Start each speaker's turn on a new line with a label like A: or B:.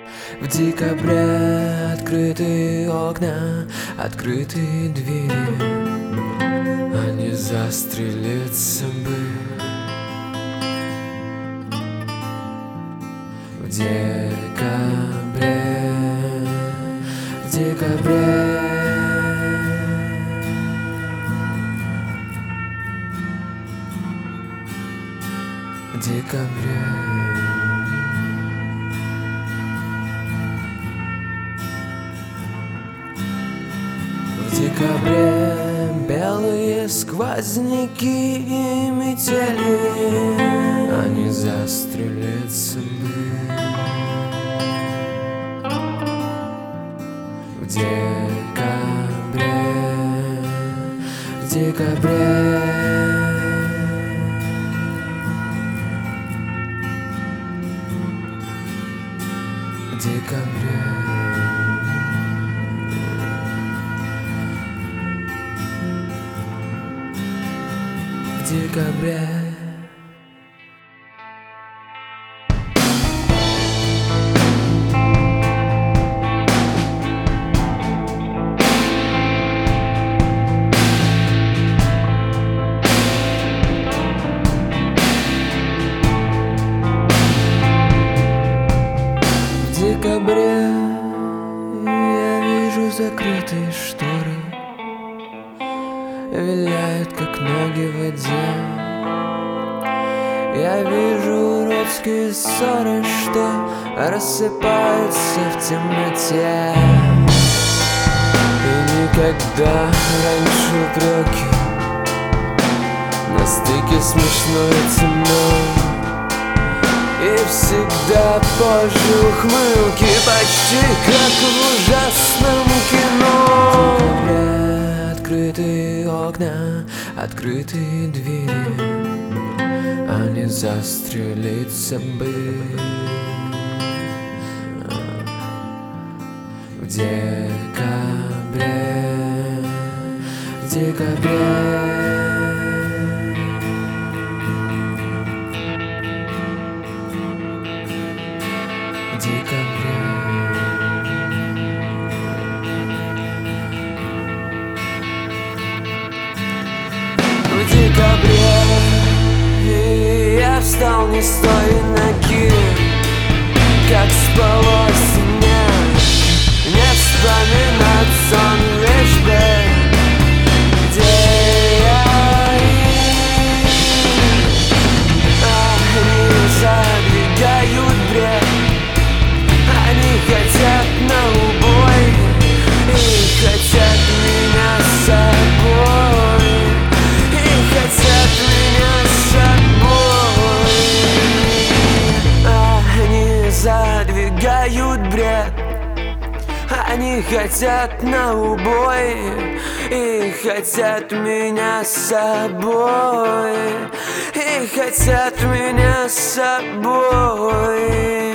A: В декабре открытые окна, открытые двери, а не застрелиться бы. В декабре, в декабре, в декабре. В декабре белые сквозняки и метели, а не застрелиться бы. В декабре, в декабре, в декабре. В декабре. В декабре я вижу закрытые шторы, виляют, как ноги в воде. Я вижу уродские ссоры, что рассыпаются в темноте. И никогда раньше упреки, на стыке смешно и темно. И всегда позже ухмылки, почти как в ужасном кино. В декабре открытые окна, открытые двери, а не застрелиться бы. В декабре, в декабре, в декабре. В декабре я встал не с той ноги, как спалось мне. Не вспоминать сон лишь бы, где я. Они задвигают бред, они хотят на убой и хотят меня с собой, и хотят меня с собой. Они задвигают бред, они хотят на убой и хотят меня с собой, и хотят меня с собой.